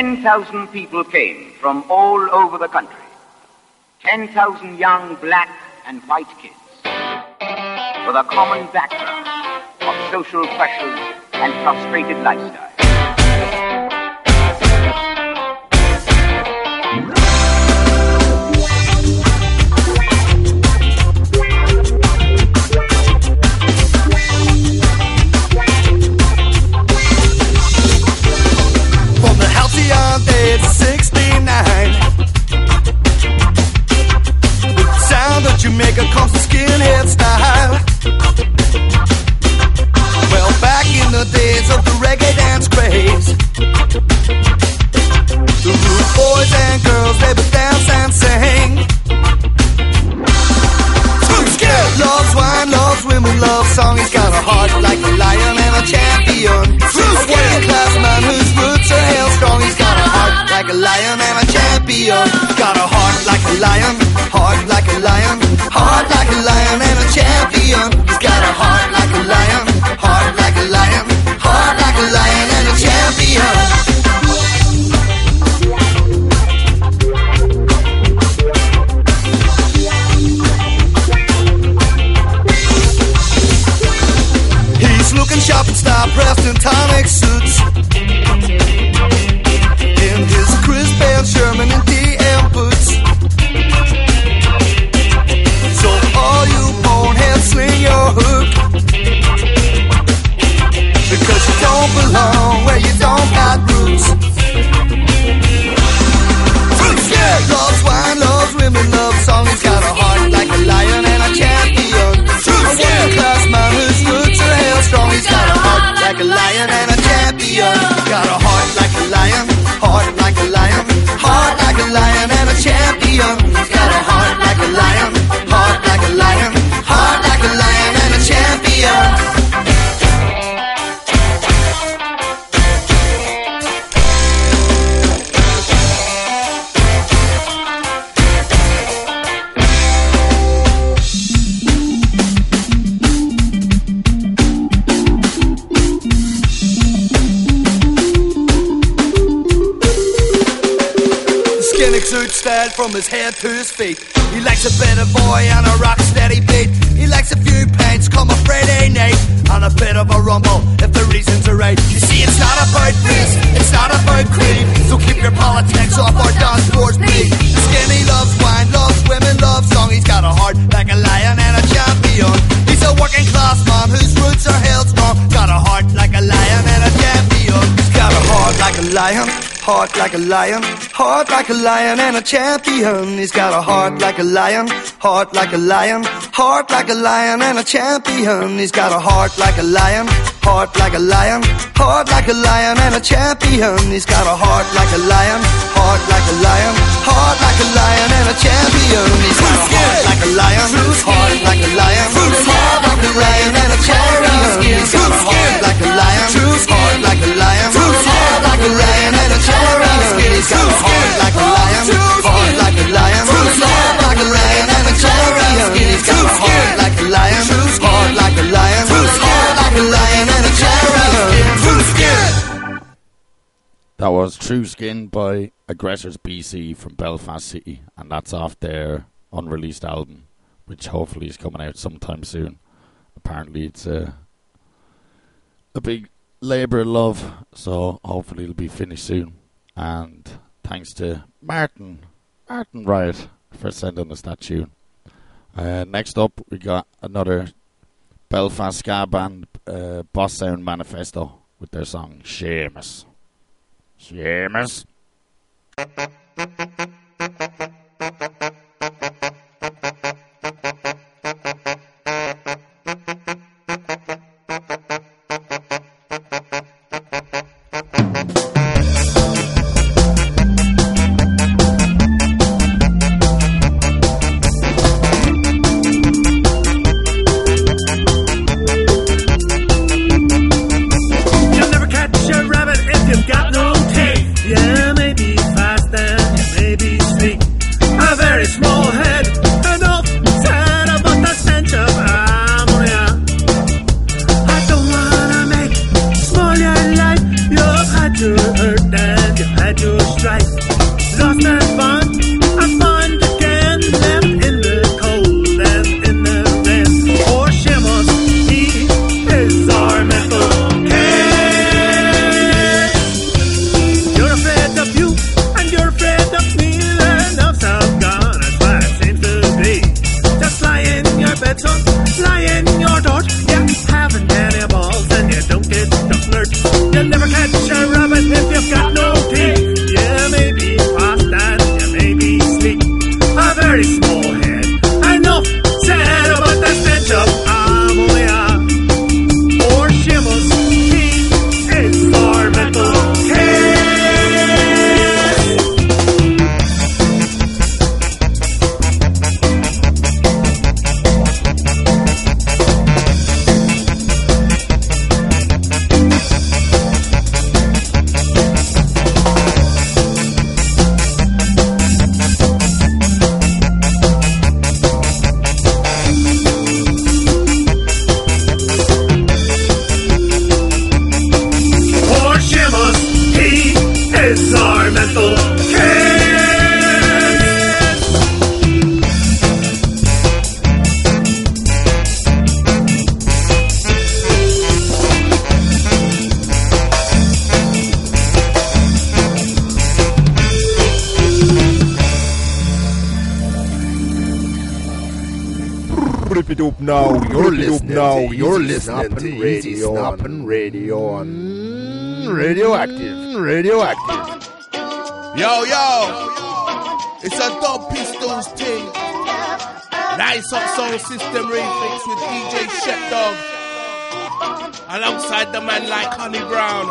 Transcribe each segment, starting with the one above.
10,000 people came from all over the country. 10,000 young black and white kids with a common background of social pressures and frustrated lifestyle. From the healthy young age of 69, with the sound of Jamaica comes the skinhead style. Well, back in the days of the reggae dance craze, the rude boys and girls, they would dance and sing. Skinhead loves wine, loves women, loves song. He's got a heart like a lion and a champion. A working class man whose roots are held strong. He's got a heart like a lion and a champion. Got a heart like a lion, heart like a lion, heart like a lion and a champion. He's got a heart like a lion, heart like a lion, heart like a lion and a champion. Looking sharp and star pressed in tonic suits, in his crisp and Sherman and DM boots. So all you boneheads, sling your hook, because you don't belong where you don't got roots. Loves wine, loves women, loves song. He's got a heart like a lion and a champion. A working class man whose roots are held strong. He's got a heart like a lion and a champion. Got a heart like a lion, heart like a lion, heart like a lion and a champion. He's got a heart like a lion, heart like a lion, heart like a lion and a champion. Suit style from his head to his feet. He likes a bit of boy and a rock steady beat. He likes a few pints come a Friday night, and a bit of a rumble if the reasons are right. You see, it's not about race, it's not about creed, so keep your politics off our dance floors, please. Skinny loves wine, loves women, loves song. He's got a heart like a lion and a champion. He's a working class man whose roots are held strong. Got a heart like a lion and a champion. He's got a heart like a lion, heart like a lion, heart like a lion and a champion. He's got a heart like a lion, heart like a lion, heart like a lion and a champion. He's got a heart like a lion, heart like a lion, heart like a lion and a champion. He's got a heart like a lion, heart like a lion, heart like a lion and a champion. He's got a heart like a lion, heart like a lion, heart like a lion and a champion. He's got a heart like a lion, heart like a lion, heart like a lion and a champion. He's got a heart like a lion, heart like a lion, heart like a lion and a champion. He's got a heart like a lion, heart like a lion, heart like a lion and a champion. That was True Skin by Aggressors BC from Belfast City, and that's off their unreleased album, which hopefully is coming out sometime soon. Apparently it's a big labour of love, so hopefully it'll be finished soon. And thanks to Martin Riot for sending us that tune. Next up we got another Belfast ska band, Boss Sound Manifesto, with their song Seamus. Seamus. You'll never catch a rabbit if you've got no teeth. Yeah, maybe fast and very small head. Enough said about the stench of ammonia. Or Shimmels, he is our mental case. Now you're listening to Radio on Radioactive. Yo, it's a Dub Pistols thing. Nice up sound system remix with DJ Shepdog, alongside the man like Honey Brown,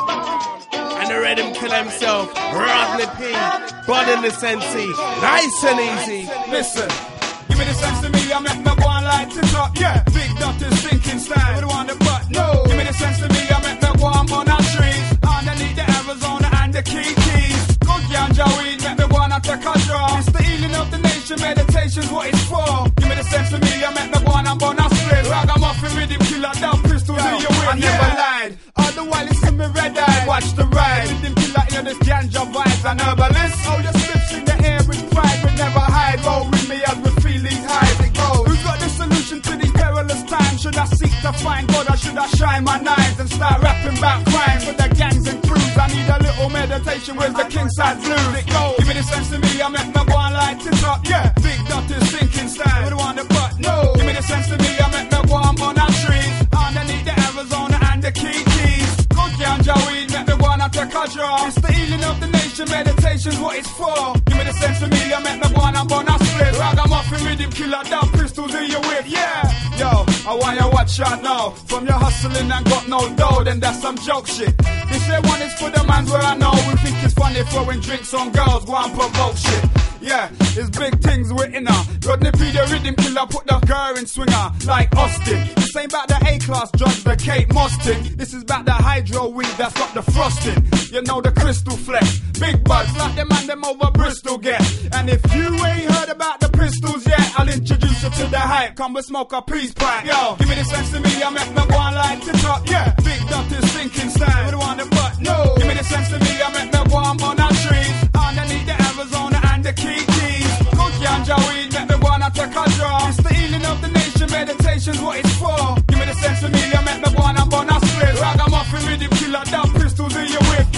and the Rhythm Killer himself, Rodney P, Bud in the Sensi. Nice and easy. Listen. Give me the sense to me, I make my one light to top, yeah. Big doctors thinking style, we don't want the butt, no. Give me the sense to me, I make my one on our trees. Underneath the Arizona and the Keys. Good ganja weed, make me one out the draw. It's the healing of the nation, meditation's what it's for. Give me the sense to me, I make my one on our split. Ragamuffin rhythm killer, down pistols in your way. I never lied, all the while it's in me red eye. Watch the ride, rhythm killer, you know this ganja vibes and herbalist. Oh, your slips in the air with pride, we never hide. Roll with me as we feel these highs, it goes. Who's got the solution to these perilous times? Should I seek to find God or should I shine my knives and start rapping about crime with the gangs and crews? I need a little meditation with the king side blues, it goes. Give me the sense to me, I make my one light to top, yeah. Big doctors thinking style, we don't want the butt, no. Give me the sense to me, I make my one on our trees. Underneath the Arizona and the Keys. Good ganja weed, make me one out the draw. It's the healing of the nation, meditation's what it's for. Give me the sense to me, I make my one on our split. Ragamuffin rhythm killer, down pistols in your whip, yeah. Yo, I want you watch out now. From your hustling and got no dough, then that's some joke shit. This year one is for the mans where I know we think it's funny throwing drinks on girls, go and provoke shit. Yeah, it's big things we're in her. Rodney P, the rhythm killer, put the girl in swinger like Austin. This ain't about the A-class drugs, the Kate Moss thing. This is about the hydro weed that's got the frosting. You know the crystal flex. Big buds like the man them over Bristol get. And if you ain't heard about the pistols yet, I'll introduce you to the hype. Come and smoke a peace pipe. Yo, give me the sense to me, I make my one light to top, yeah. Big doctors thinking style, we don't want the butt, no. Give me the sense to me, I make my one on our trees. Underneath the Arizona and the Keys. Good ganja weed, make me one out the draw. It's the healing of the nation, meditation's what it's for. Give me the sense to me, I make me one on our split. Ragamuffin rhythm killer, down pistols in your whip.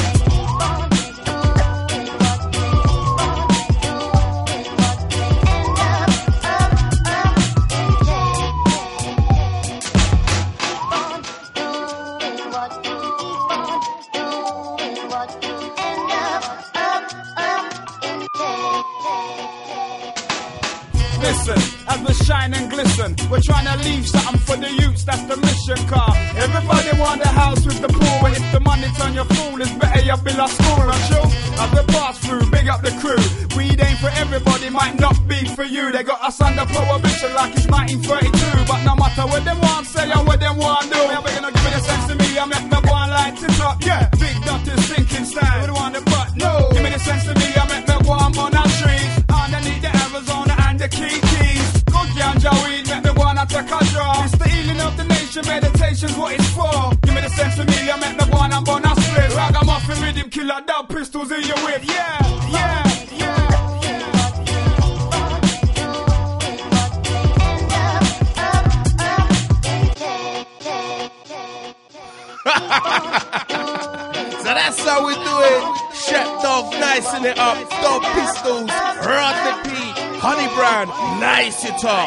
Listen, as we shine and glisten, we're trying to leave something for the youths, that's the mission car. Everybody want a house with the pool, but if the money turn you fool, it's better you build a school, not true? As we pass through, big up the crew. Weed ain't for everybody, might not be for you. They got us under prohibition like it's 1932. But no matter what them want say or what them want do, yeah, we're gonna give it a sense to me, I make my one light to top, yeah. Big doctors thinking style, we don't want the butt, no. Give me the sense to me, I make my one on our trees. Underneath the Arizona and the Keys. Good ganja weed, make me one out the draw. It's the healing of the nation, meditation's what it's for. Give me the sense to me, I make me one and born a split. Ragamuffin rhythm killer, down pistols in your whip, yeah, yeah. So that's how we do it. Shepdog, nicing it up. Dub Pistols, Rodney P, Honey Brown, nice it up.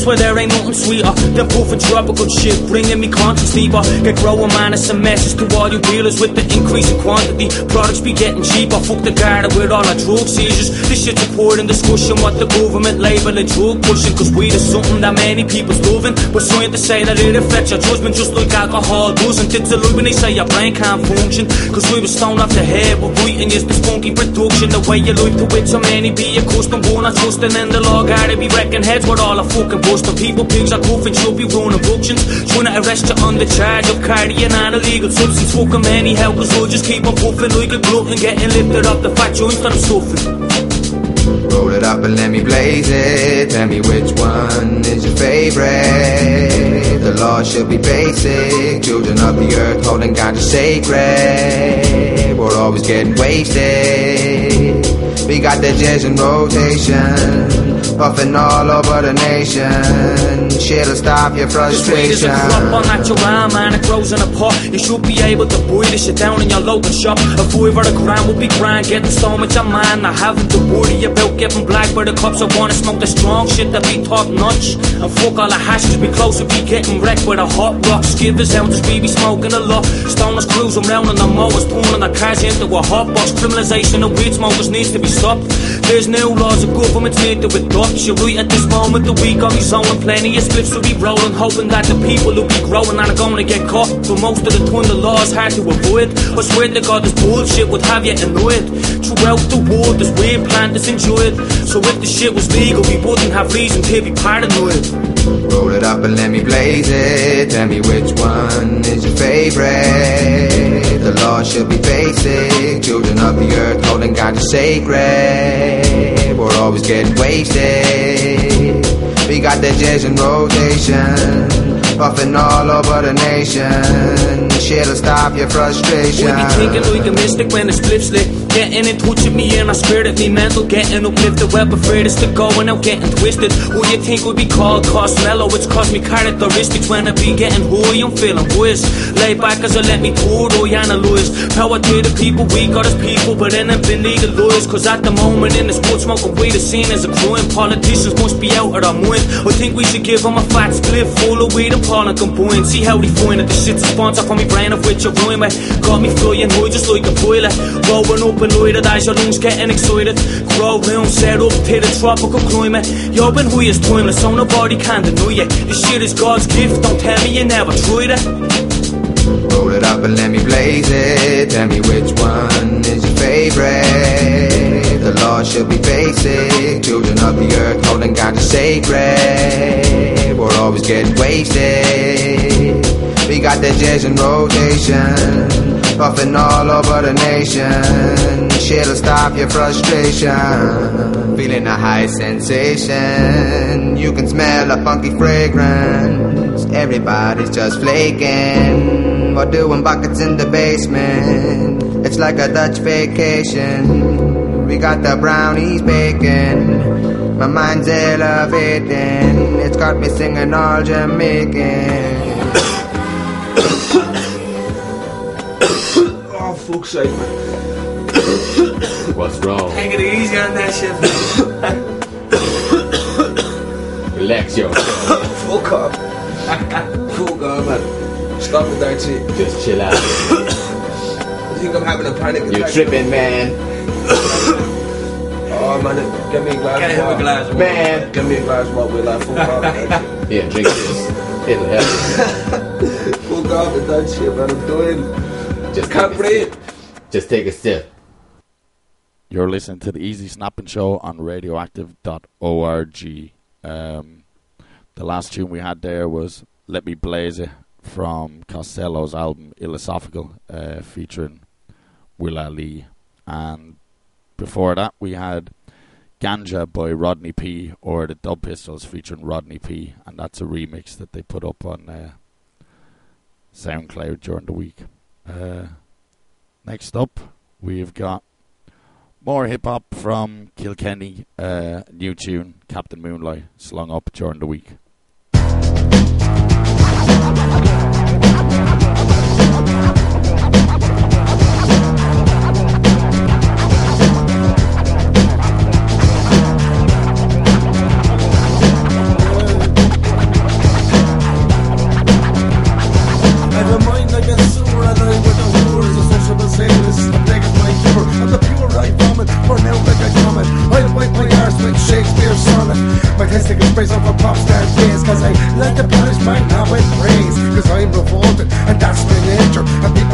swear there ain't nothing sweeter than puffin' tropical shit, bringing me conscience deeper. Get growing, man, it's a message to all you dealers with the increase in quantity. Products be getting cheaper, fuck the garden with all our drug seizures. This shit's important discussion, what the government label a drug pushing. Cause weed is something that many people's loving, but scientists say that it affects your judgment just like alcohol doesn't. It's a lie when they say your brain can't function, cause we were stoned off the head with writing is this funky production. The way you live to it, so many be accustomed, born not trusting, and the law gotta be wrecking heads with all the fucking busting. People, pigs are coughing, should be running abductions, trying to arrest you on the charge of carrying an illegal substance. Fucking anyhow, cause we'll just keep on puffing like a glutton, getting lifted off the fat joints that I'm stuffing. Roll it up and let me blaze it. Tell me which one is your favorite. The law should be basic. Children of the earth holding ganja sacred. We're always getting wasted. We got the jazz in rotation, puffing all over the nation. Shit'll stop your frustration. This weed is a crop on natural, man, it grows in a pot. You should be able to buy this shit down in your local shop. A $5 a gram would be grand, getting stoned with your man. Not having to worry about getting black by the cops. I wanna smoke the strong shit that be top notch. And fuck all the hashes, be close to be getting wrecked with a hot rock. Skivers out, just be smoking a lot. Stoners cruising round on the mowers, turning the cars into a hot box. Criminalization of weed smokers needs to be stopped. There's new laws, the government's need to adopt. You're right at this moment, the week got me sowing plenty of spliffs to be rolling, hoping that the people who be growing aren't gonna get caught. But most of the time the law's hard to avoid. I swear to God this bullshit would have you annoyed. Throughout the world this weed plant is enjoyed. So if the shit was legal we wouldn't have reason to be paranoid. Roll it up and let me blaze it. Tell me which one is your favorite. The law should be basic. Children of the earth holding ganja sacred. We're always getting wasted. We got the jazz in rotation, puffing all over the nation. Shit'll stop your frustration. We be thinking like a mystic when the spliff's lit. Getting in touch with me and our spirit, me mental, getting uplifted. Well, afraid us to going out, getting twisted. Who you think would be called cost mellow? It's cost me characteristics when I be getting high. I'm feeling whiz. Lay back as I let me through, I analyze. Power to the people, we got as people, but then I've been legalized. Cause at the moment in this world, smoking weed is seen as a crime. Politicians must be out of their mind. I think we should give them a fat split full of weed and pollen combined. See how they find it. This shit's a sponsor for me brain of which you're ruin me. Got me flying high just like a pilot. Rolling up and loaded as your lungs getting excited. Grow round, set up to the tropical climate. Yo, been high is timeless, so nobody can deny it. This shit is God's gift, don't tell me you never tried it. Roll it up and let me blaze it. Tell me which one is your favorite. The law should be basic. Children of the earth holding ganja sacred. We're always getting wasted. We got the jazz in rotation, puffing all over the nation. Shit'll stop your frustration. Feeling a high sensation. You can smell a funky fragrance. Everybody's just flaking. We're doing buckets in the basement. It's like a Dutch vacation. We got the brownies baking. My mind's elevating. It's got me singing all Jamaican. Oh, fuck's sake, man. What's wrong? Take it easy on that shit, man. Relax yourself. Fuck off. Fuck off, man. Stop with that shit. Just chill out. I think I'm having a panic attack. You're tripping, man. Oh, man, get me a glass Can't of have a water. glass of Man, get me a glass of water with like fuck off with that shit. Yeah, drink this. It'll help. Fuck off with that shit, man. I'm doing. Just Can't breathe. Just take a sip. You're listening to the Easy Snapping Show on radioactive.org. The last tune we had there was Let Me Blaze It from Costello's album Philosophical, featuring Willa Lee. And before that we had Ganja by Rodney P, or the Dub Pistols featuring Rodney P, and that's a remix that they put up on SoundCloud during the week. Next up we've got more hip-hop from Kilkenny, new tune, Captain Moonlight, slung up during the week.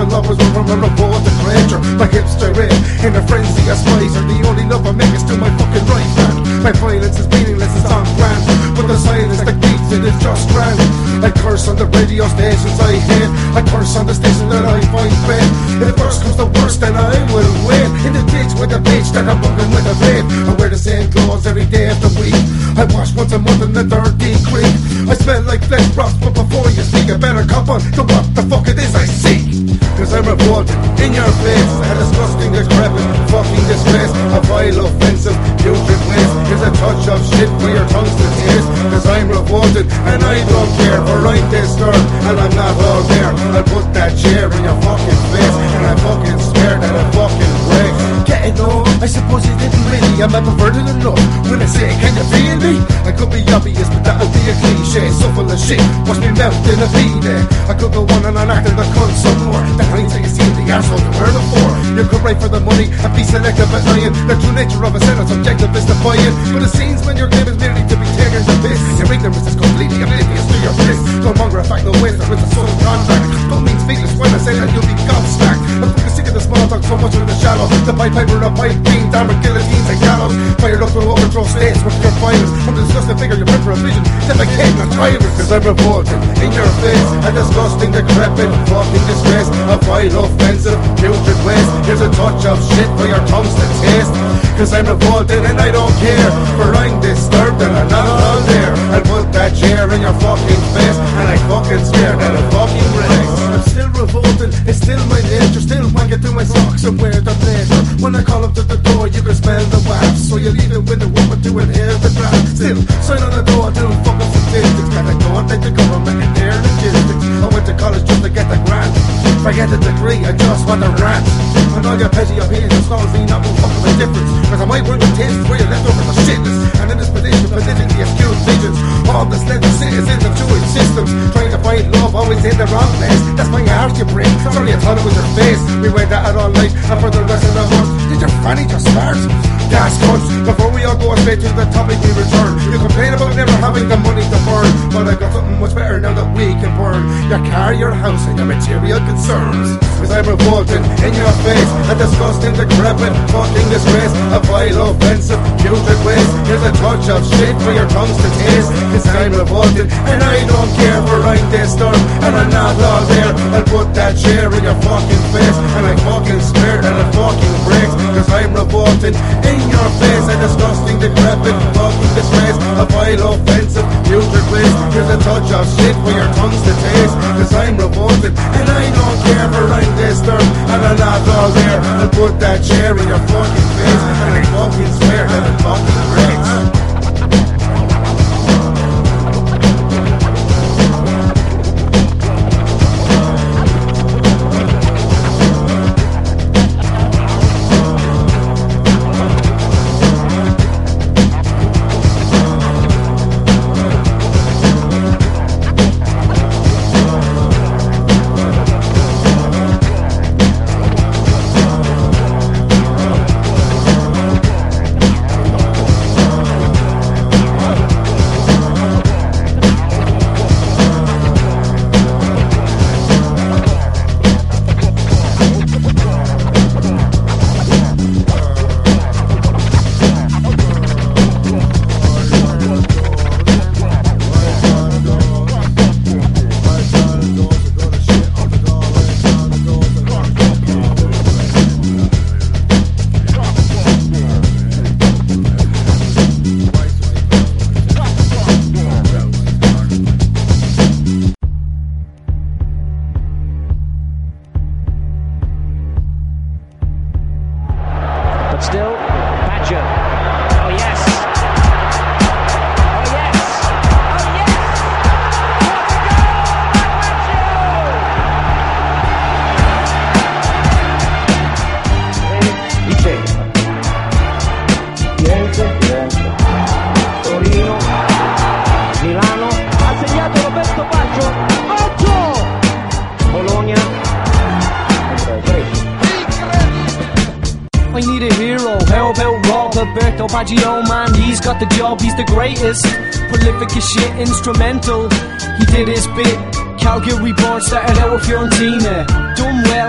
I'll always work from a revolted creature. My hips gyrate in a frenzy of spice, and the only love I make is to my fucking right hand. My violence is meaningless, it's on brand, but the silence that beats it is just grand. I curse on the radio stations I hate, I curse on the station that I find fame. If worst comes to worst, then I will win. In the ditch with a bitch that I'm bugging with a babe. I wear the same clothes every day of the week. I wash once a month in the dirty creek. I smell like flesh rot, but before you speak, I better cop on to what the fuck it is I seek. Cause I'm revolted in your face, a disgusting, decrepit, fucking disgrace, a vile, offensive, putrid waste. Here's a touch of shit for your tongues to taste. Cause I'm revolted and I don't care, for I'm disturbed and I'm not all there. I'll put that chair in your fucking face, and I'm fucking scared that I'll fucking break. Getting old, I suppose you didn't really. I'm a perverted enough when I say, can you feel me? I could be obvious, but that'll be a cliche. So full of shit, watch me melt in a V-Day. I could go on and on acting the cunt some more. That ain't till you see the arsehole you were before. You could write for the money and be selective at lying. The true nature of a sentence objective is defiant, but it seems when your game is merely to be taken to piss. Your ignorance is completely oblivious to your bliss. Don't monger a fact, no waste, there is a social contract. Don't mean speechless when I say that you'll be gobsmacked. I'm fucking sick of the small talk, so much in the shallow. The pipe piper, a pipe beam, armored guillotines and gallows. Fired up to overthrow states with your violence. From the disgusting figure, your peripheral vision, defecating and thriving. Cause I'm revolting in your face, a disgusting, decrepit, fucking disgrace. A vile, offensive, putrid waste. Here's a touch of shit for your tongues to taste. Cause I'm revolted and I don't care, for I'm disturbed and I'm not all there. I'll put that chair in your fucking face, and I'm fucking scared that I'll fucking race. I'm still revolted, it's still my nature. Still wanking through my socks and wear the blazer. When I call up to the door, you can smell the wax. So you leave it with the woman to inhale the grass. Still, sign on the door to fuck up statistics. Gotta go and take the government and their logistics. I went to college just to get the grant. Forget the degree, I just want the rant. And all your petty opinions cause me not one fuck of a difference. Cause I might work with tastes where you're left over the shitless. And in this position, politically skewed visions. All the slender citizens of Jewish systems, trying to find love always in the wrong place. That's my heart you break, sorry I thought it was your face. We went at it all night, and for the rest of the month, did your fanny just start? Gas cunts, before we all go straight to the topic we return. You complain about never having the money to burn, but I got something much better now that we can burn your car, your house, and your material concerns. Cause I'm revolted in your face, a disgusting, decrepit, fucking disgrace. A vile, offensive, putrid waste. Here's a touch of shit for your tongues to taste. Cause I'm revolted and I don't care, for I'm disturbed and I'm not all there. I'll put that chair in your fucking face, and I'm fucking scared that it fucking breaks. Cause I'm revolted in your face, a disgusting, decrepit, fucking disgrace. A vile, offensive, putrid waste. Here's a touch of shit for your tongues to taste. Cause I'm revolted and I don't care, for I'm disturbed and I'm not all there. I'll put that chair in your fucking face, and I fucking swear that it fucking breaks. Baggio, man, he's got the job, he's the greatest. Prolific as shit, instrumental. He did his bit. Calgary born, started out with Fiorentina. Done well,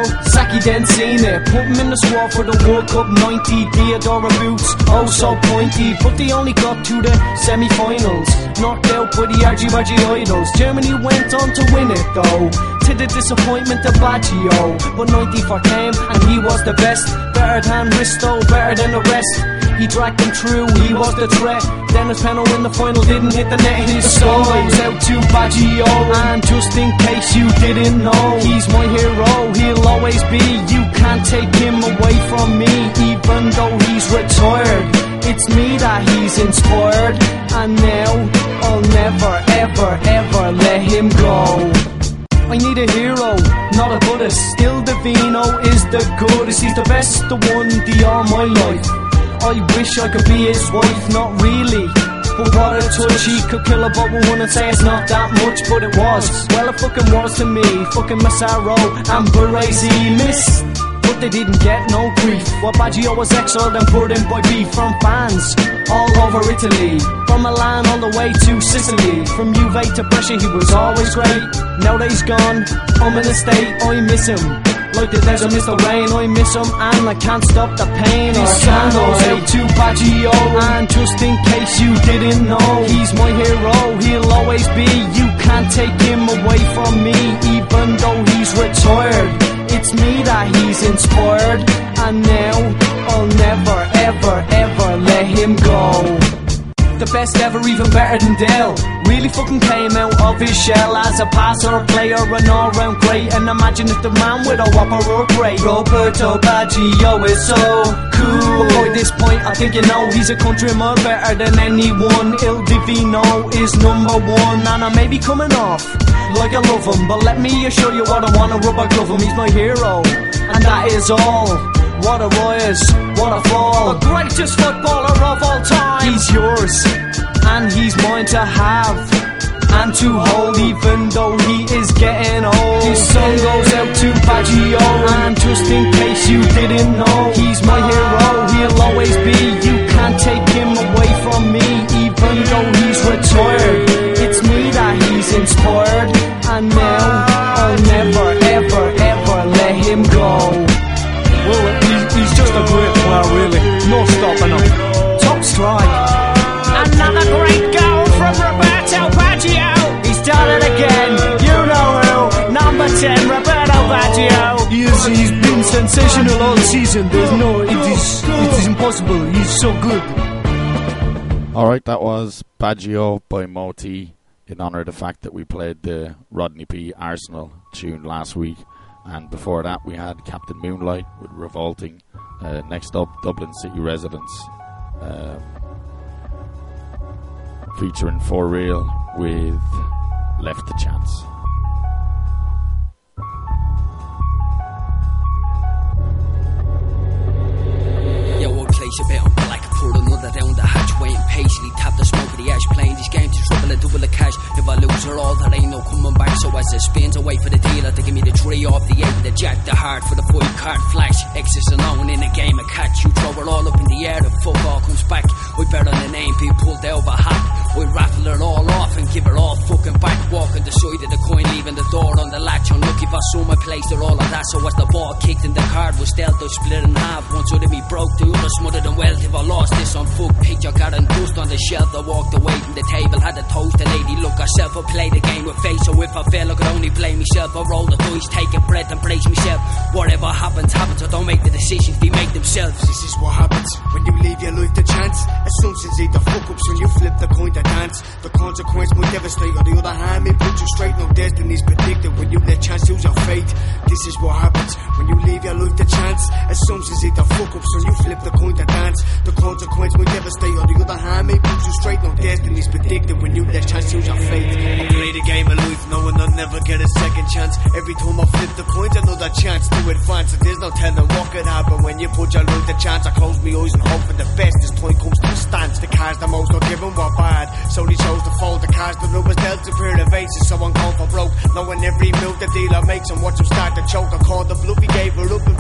Jackie then seen it. Put him in the squad for the World Cup 90. Diodora boots, oh so pointy. But they only got to the semi-finals, knocked out by the RG Idols. Germany went on to win it though, to the disappointment of Baggio. But 94 came and he was the best. Better than Risto, better than the rest. He dragged them through, he was the threat. Dennis Peno in the final didn't hit the net. His song goes out to Baggio. And just in case you didn't know, he's my hero, he'll always be. You can't take him away from me, even though he's retired. It's me that he's inspired, and now I'll never, ever, ever let him go. I need a hero, not a goddess. Still Divino is the goodest. He's the best, the one, the all my life. I wish I could be his wife, not really, but what a touch. He could kill a bubble one and say it's not that much, but it was. Well, it fucking was to me. Fucking Massaro and Baresi missed, but they didn't get no grief. Well, Baggio was exiled and put in by beef from fans all over Italy, from Milan all the way to Sicily. From Juve to Brescia he was always great. Now that he's gone, I'm in a state, I miss him like the desert miss the rain. I miss him and I can't stop the pain. His song goes out to Baggio. And just in case you didn't know, he's my hero, he'll always be. You can't take him away from me, even though he's retired. It's me that he's inspired, and now I'll never, ever, ever let him go. The best ever, even better than Dale. Really fucking came out of his shell as a passer, player, and all-round great. And imagine if the man with a whopper or great. Roberto Baggio is so cool. But by this point, I think you know he's a country mile better than anyone. Il Divino is number one, and I may be coming off like I love him, but let me assure you what I wanna rub a glove him. He's my hero, and that is all. What a rise, what a fall. The greatest footballer of all time. He's yours, and he's mine to have and to hold, even though he is getting old. His song goes out to Baggio. And just in case you didn't know, he's my hero, he'll always be. You can't take him away from me, even though he's retired. It's me that he's inspired, and now I'll never, ever, ever let him go. Well, he's just a great player, really. No stopping him. Top strike. Another great goal from Roberto Baggio. He's done it again. You know who. Number 10, Roberto Baggio. He's been sensational all season. It is impossible. He's so good. Alright, that was Baggio by Moti, in honour of the fact that we played the Rodney P. Arsenal tune last week. And before that we had Captain Moonlight with Revolting. Next up, Dublin City Residents, featuring For Real with Left to Chance. Yo, one place a bit on black, pour another down the hatch, waiting patiently, tap the smoke of the ash, playing this game to trouble and double the cash. If I lose her all, there ain't no coming back. So as it spins, I wait for the dealer to give me the 3 off the 8, the jack, the heart for the 5 card flash. X is alone in a game of catch. You throw her all up in the air, the fuck all comes back. We better than the name be pulled out of a hat. We rattle her all off and give her all fucking back. Walking the side of the coin, leaving the door on the latch. Unlucky for some, I placed her all of that. So as the ball kicked and the card was dealt, I split in half. One side of me broke, the other smothered and wealth. If I lost this on fuck picture, got and dust on the shelf. I walked away from the table, had to toast the lady. Look herself, I play the game with face. So if I fail, I could only blame myself. I roll the dice, take a breath and brace myself. Whatever happens, happens. I don't make the decisions, they make themselves. This is what happens when you leave your life to chance. Assumptions either fuck ups when you flip the coin to dance. The consequence might devastate. On the other hand, may put you straight. No destiny's predicted when you let chance use your fate. This is what happens when you leave your life to chance. Assumptions either fuck ups when you flip the coin to dance. The consequence might devastate. On the other hand, may put you straight. No destiny's predicted when you let chance use your fate. I play the game of life knowing I'll never get a second chance. Every time I flip the coins, another chance to advance. And there's no telling what could happen when you put your life to chance. I close my eyes and hope for the best as time comes to a stance. The cards the most are given were bad, so they chose to fold. The cards the numbers dealt to pair of aces, so I'm going for broke. Knowing every move the dealer makes and watch him start to choke. I called the bluff, he gave her up and paired it up.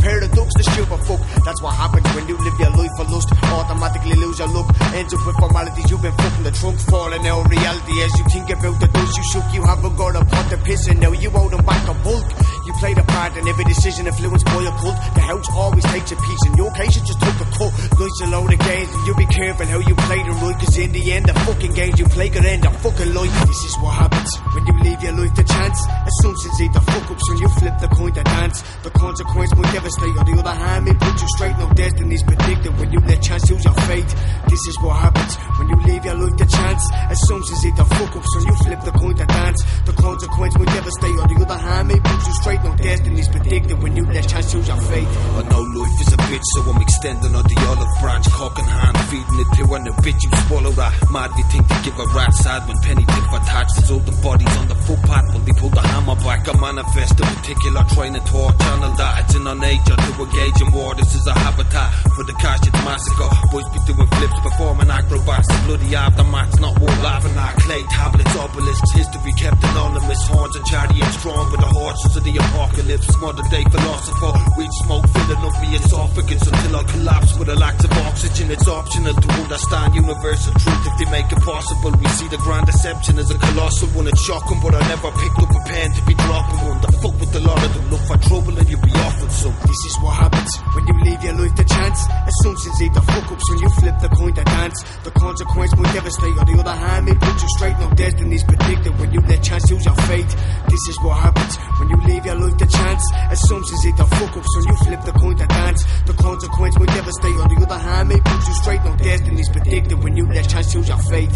fuck's the stupid fuck. That's what happens when you live your life for lust. Automatically lose your look. Ends up with formalities. You've been fucking the trunk, falling out of reality. As you think about the dust you shook, you haven't got a pot to piss in. Now you owe them back a bulk. You played a part in every decision influenced by a cult. The house always takes a piece. In your case, you just took a cut. Life's a load of games, and you be careful how you play them right. Cause in the end, the fucking games you play could end a fucking life. This is what happens when you leave your life to chance. Assumptions eat the fuck ups when you flip the coin to dance. The consequence will devastate. On the other hand, may put you straight. No destiny's predicted when you let chance choose your fate. This is what happens when you leave your life to chance. Assumptions eat the fuck ups when you flip the coin to dance. The consequence will devastate. On the other hand, may put you straight. No destiny's predicted when you let chance choose your fate. I know life is a bitch, so I'm extending on the olive branch, cock in hand, feeding it to when the bitch you swallow that. Mad we think to give a rat sad when penny tip attached. There's older bodies on the footpath when they pull the hammer back. I manifest a particular training toward channel that it's in our nature to engage in war. This is a habitat for the cash it's massacre. Boys be doing flips, performing acrobats. The bloody aftermath's not worth laughing at. Clay tablets, obelisks, history kept anonymous. Horns and chariots drawn with the horses of the apocalypse. Modern day philosopher, weed smoke filling up me esophagus until I collapse with a lack of oxygen. It's optional to understand universal truth if they make it possible. We see the grand deception as a colossal one. It's shocking, but I never picked up a pen to be dropping one. The fuck with a lot of them look for trouble and you'll be offered some. This is what happens when you leave your life to chance. Assumptions eat the fuck ups when you flip the coin to dance. The consequence will devastate. On the other hand, may put you straight. No destiny's predicted when you let chance choose your fate. This is what happens when you leave your life to chance. Assumptions eat the fuck ups when you flip the coin to dance. The consequence will devastate. On the other hand, may put you straight. No destiny's predicted when you let chance choose your fate.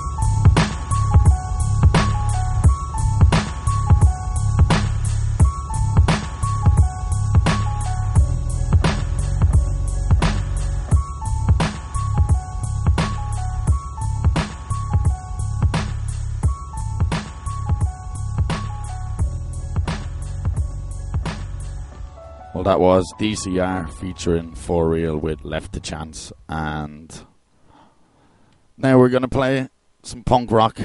Well, that was DCR featuring For Real with Left to Chance. And now we're going to play some punk rock.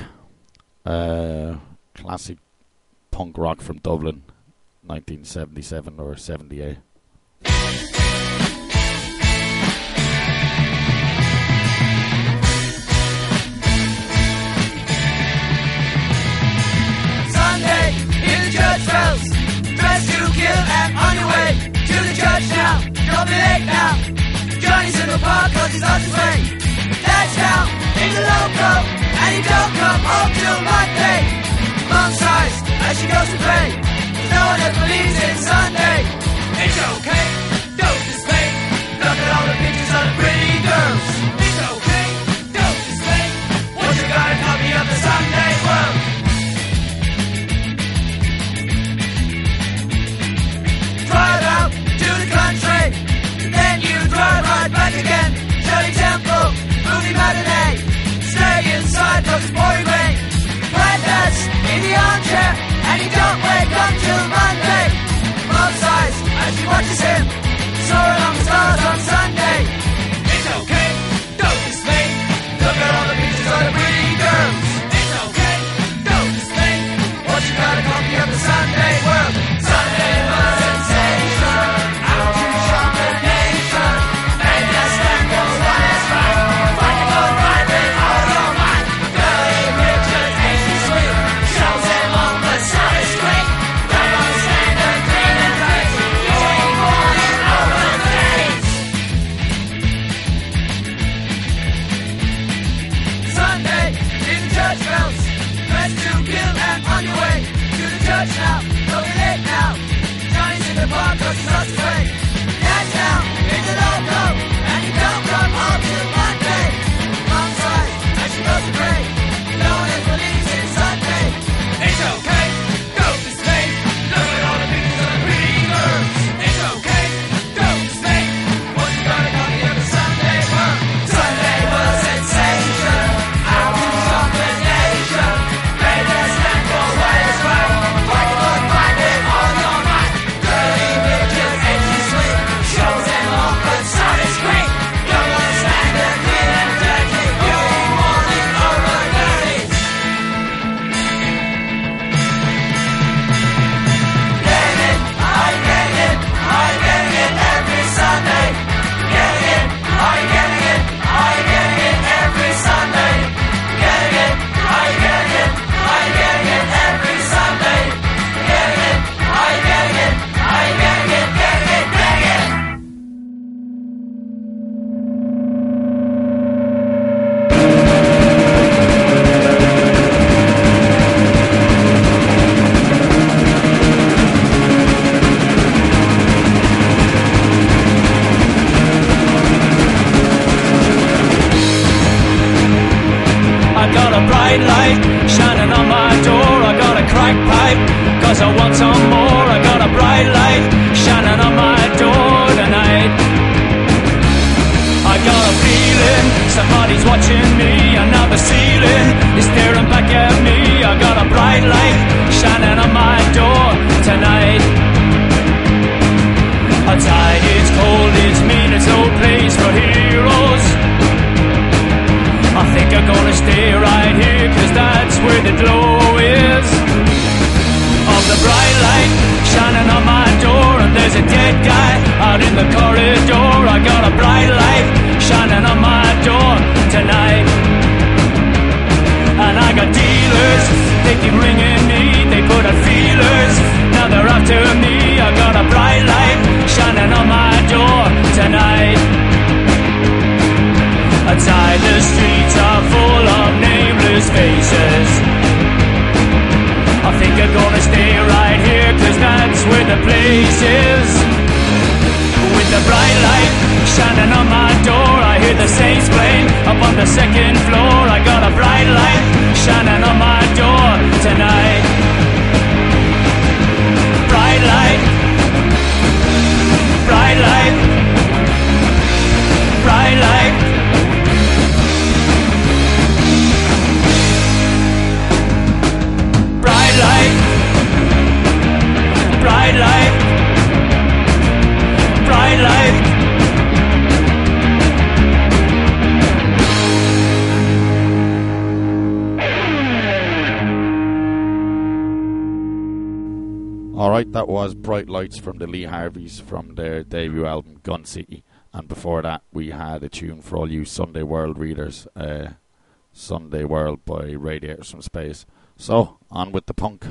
Classic punk rock from Dublin, 1977 or 78. Sunday in the church bells, dressed to kill and on your way to the church now. Don't be late now. Johnny's in the park cause he's lost his way. Dad's down in the loco and he don't come home till Monday. Mom sighs as she goes to pray. No one else believes in Sunday. It's okay, don't dismay. Look at all the pictures of the pretty girls. It's okay, don't dismay. Once you got a copy of the Sunday World. Drive out to the country, then you drive right back again. Shirley Temple, movie matinee. Stay inside cause it's pouring rain. Granddad's in the armchair and he don't wake up till Monday. Mom sighs as she watches him soar along the stars on Sunday. It's okay, don't dismay. Look at all the pictures of the pretty girls. It's okay, don't dismay. Once you got a copy of the Sunday World. Sunday World sensation, out to shock the nation. And yes, that goes what is right. Find a good ride with all your might. Girly pictures, tasty sweet. Shows them on the side screen. Come on, stand and Somebody's watching me, and now the ceiling is staring back at me. I got a bright light shining on my door tonight. Outside it's cold, it's mean, it's no place for heroes. I think I'm gonna stay right here, 'cause that's where the glow is. Of the bright light shining on my door, and there's a dead guy out in the corridor. I got a bright light shining on my door tonight. And I got dealers, they keep ringing me, they put out feelers, now they're after me. I got a bright light shining on my door tonight. Outside the streets are full of nameless faces. I think I'm gonna stay right here, 'cause that's where the place is. With the bright light shining on my door, I hear the saints playing up on the second floor. I got a bright light shining on my door tonight. Bright light, bright light, bright light. Bright light, bright light, bright light. Alright, that was Bright Lights from the Lee Harveys from their debut album Gun City. And before that we had a tune for all you Sunday World readers, Sunday World by Radiators from Space. So, on with the punk.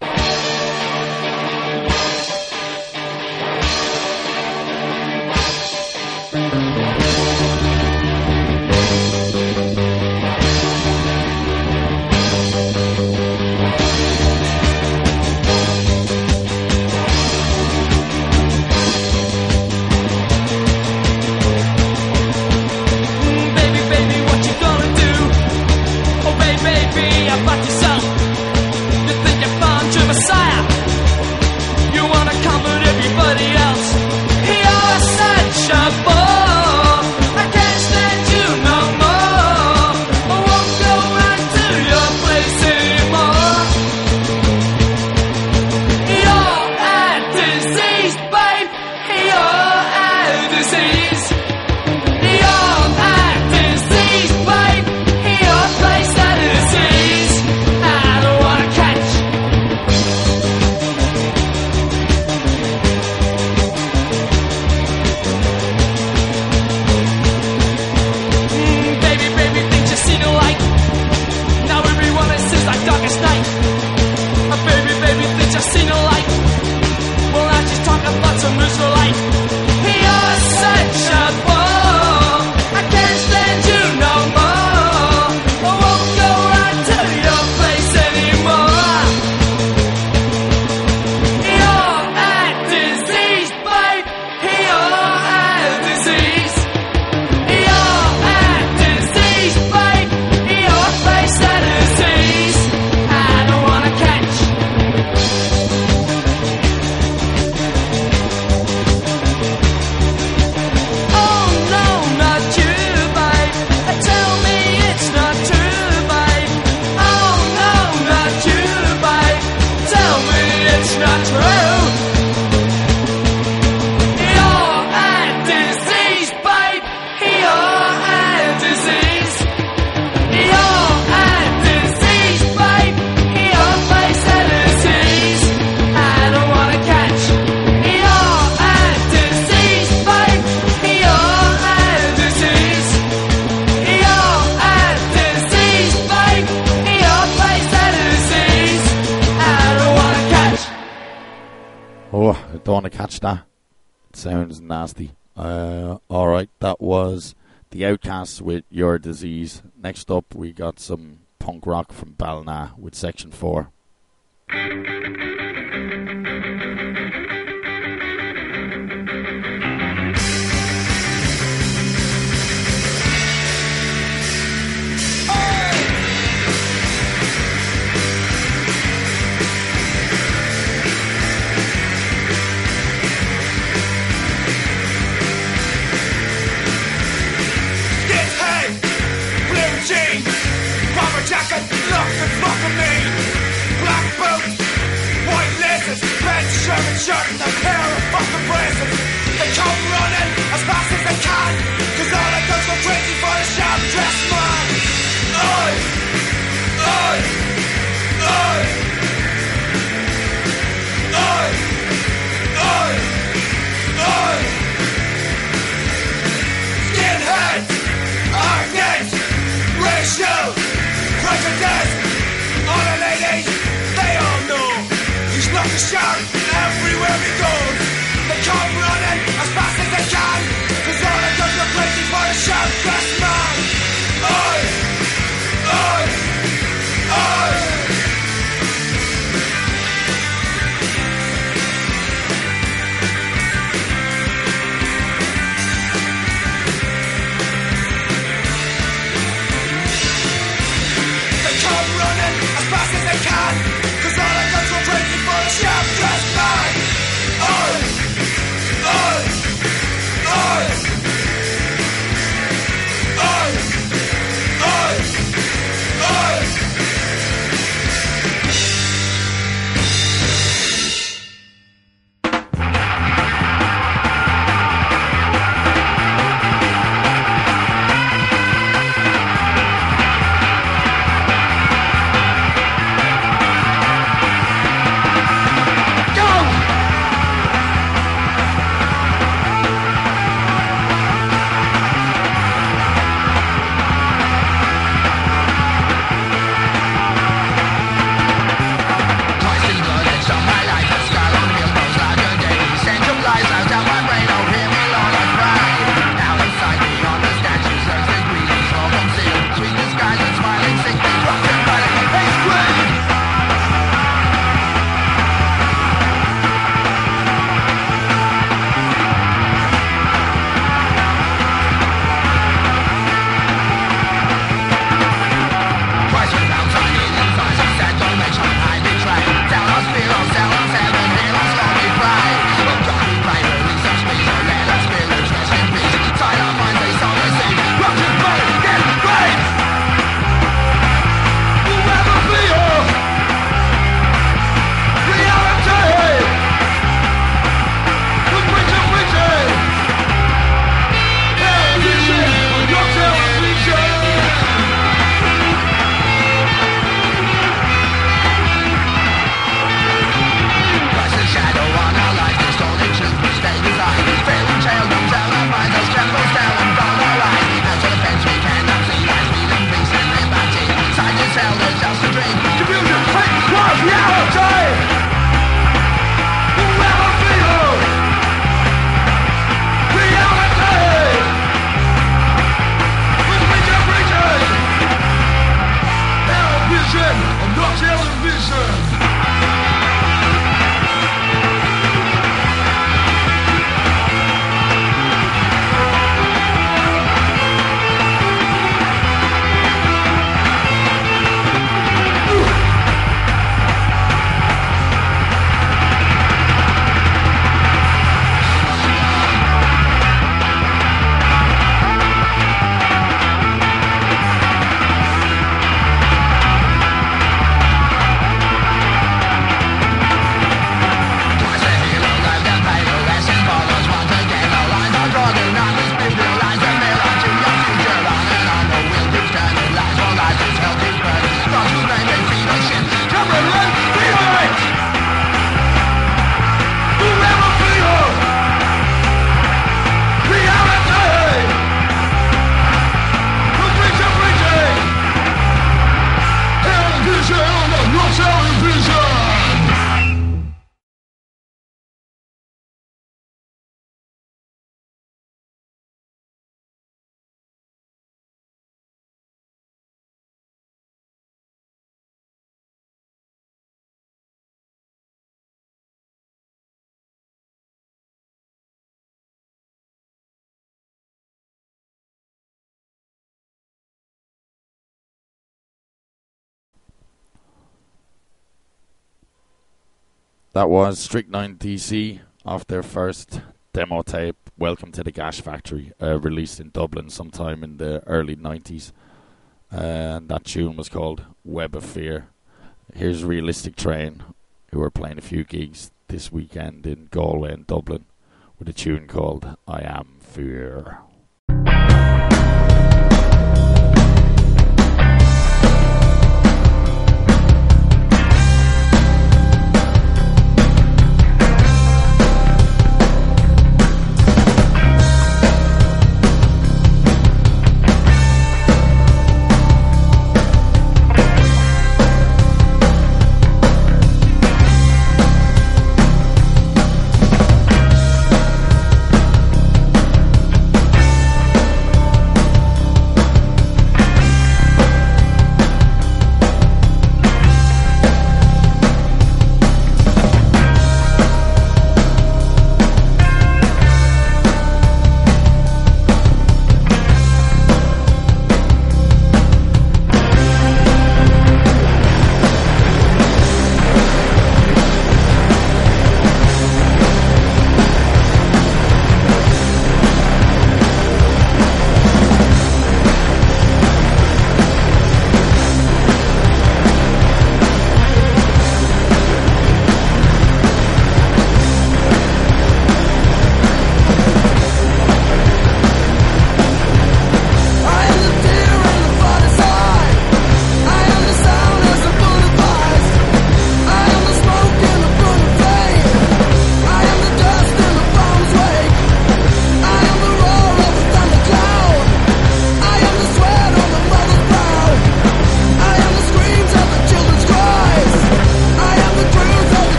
Don't want to catch that. It sounds nasty. Alright, that was The Outcasts with Your Disease. Next up, we got some punk rock from Ballina with Section 4. Hey! That was Strychnine DC off their first demo tape, Welcome to the Gash Factory, released in Dublin sometime in the early 90s. And that tune was called Web of Fear. Here's Realistic Train, who are playing a few gigs this weekend in Galway and Dublin with a tune called I Am Fear.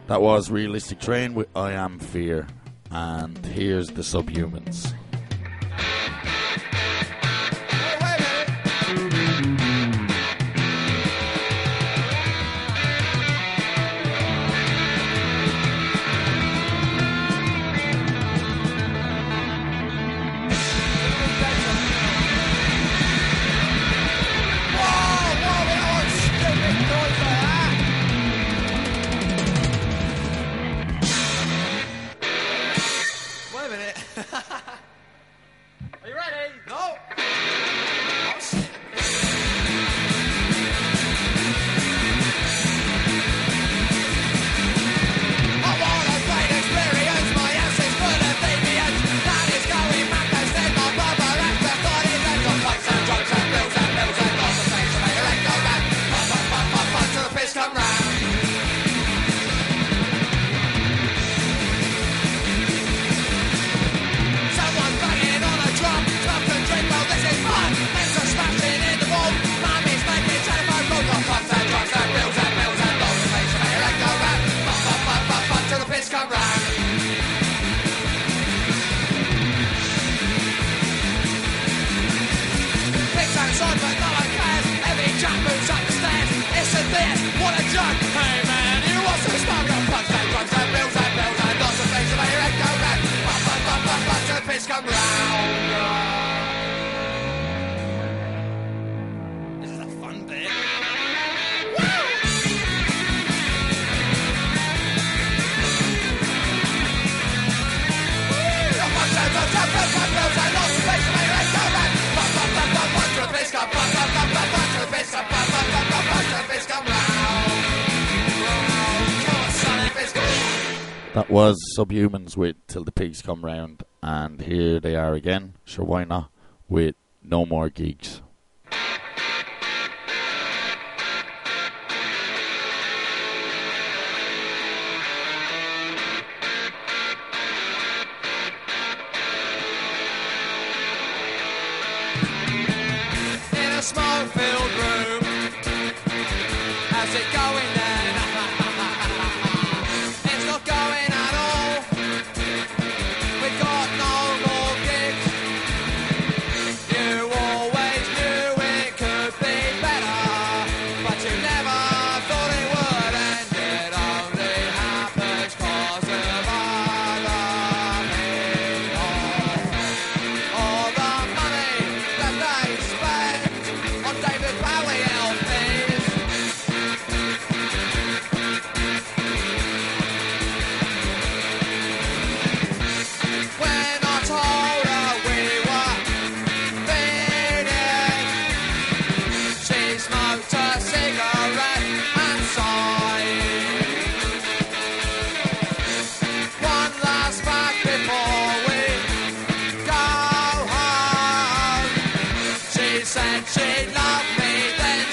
That was Realistic Train with I Am Fear. And here's the Subhumans. Are you ready? No. Oh, shit. I want a great experience. My ass is full of deviance. That is going back as then my brother actor thought it had got fucks and drugs and bills and lots of things to make a leg go round. Fun till the piss come round. Someone's banging on a drum, smoke and drink, well this is fun. Things are smashing in the wall, mummy's making telephone calls. Got fucks and drugs and bills and lots of things to make a leg go round. Fun till the piss come round. Things outside but no one cares. Every jump moves up the stairs. It's a this, what a joke. Hey man, you want some smoke? Got fucks and drugs and bills and lots of things to make a leg go round. Fun till the piss come round. This is a fun bit. That was Subhumans with Till the Pigs Come Round, and here they are again, sure why not, with No More Geeks. In a smoke-filled room, how's it going then? It's not going at all. We got no more gigs. You always knew it could be better, but you never thought it would, and it only happens 'cause of other people. All the money that they spend on David Bowie LPs. When I told her we were finished, she smoked a cigarette and sighed. One last fact before we go home. She said she'd love me, then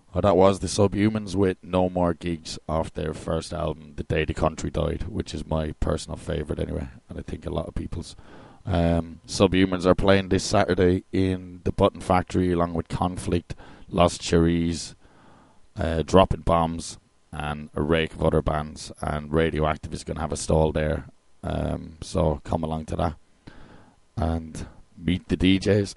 Oh, that was the Subhumans with No More Gigs off their first album, The Day the Country Died, which is my personal favourite anyway, and I think a lot of people's. Subhumans are playing this Saturday in the Button Factory along with Conflict, Lost Cherries, Dropping Bombs, and a rake of other bands, and Radioactive is going to have a stall there. So come along to that and meet the DJs.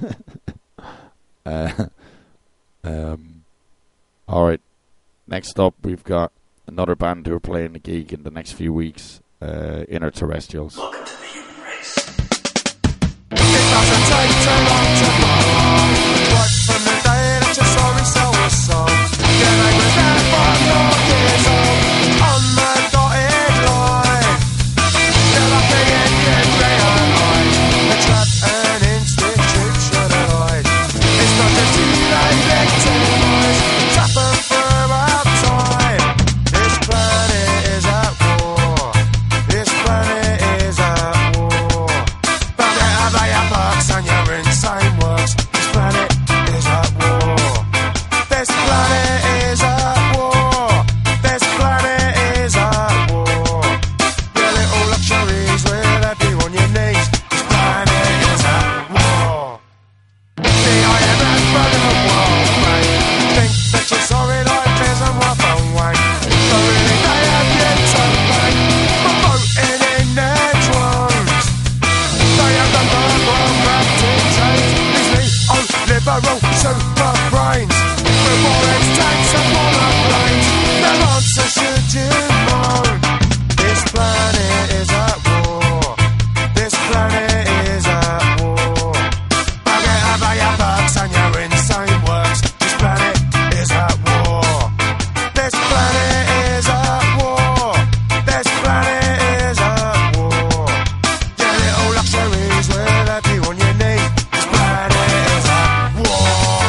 Alright, next up we've got another band who are playing a gig in the next few weeks, Inner Terrestrials. Welcome to the human race. It doesn't take too long to know. Right from the day that you're sorry, so was so. Then I was there for 4 years old, on the dotted line. Still up the Indian realize the trap and institutionalized. It's not just you they victimize, suffer throughout time. This planet is at war. This planet is at war. But wherever your parks and your insane works, this planet is at war. This planet is at war. This planet is at war. Your little luxuries will have you on your knees. This planet is at war. The IMF for the world, mate. Think that you're sorry like this and walk away. But really they have yet to pay for voting in their drones. They have done the wrong rapid change. These neoliberal super brains with warrants, tanks and bullet planes. Their answer should you moan. This planet is at war. This planet is at war. But wherever your bucks and your insane works, this planet is at war. This planet is at war. This planet is at war. Your little luxuries will have you on your knees. This planet is at war.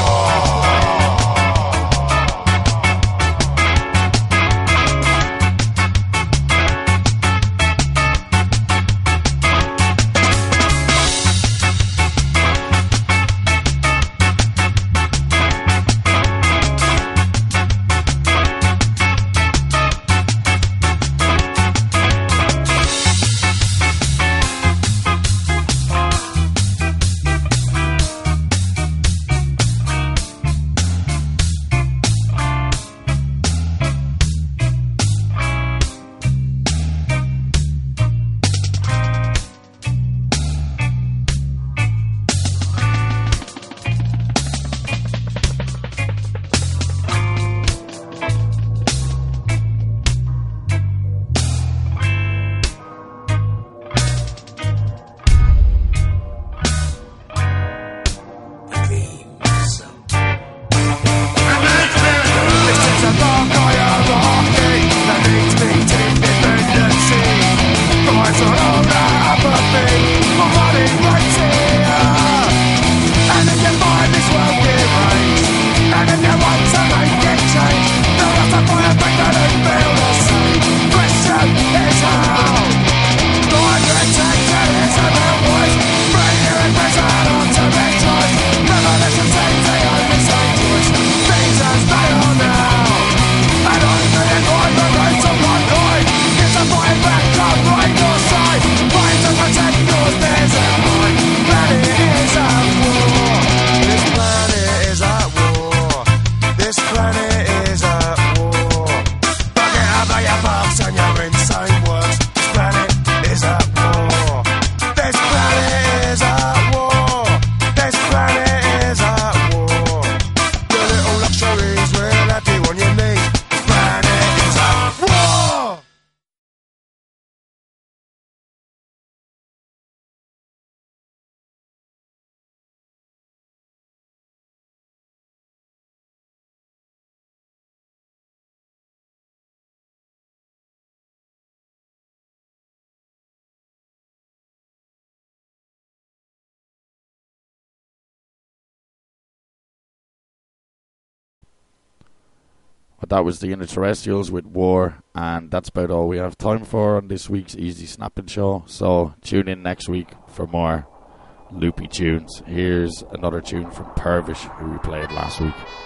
But that was the Inner Terrestrials with War, and that's about all we have time for on this week's Easy Snapping Show. So tune in next week for more loopy tunes. Here's another tune from Pervish, who we played last week.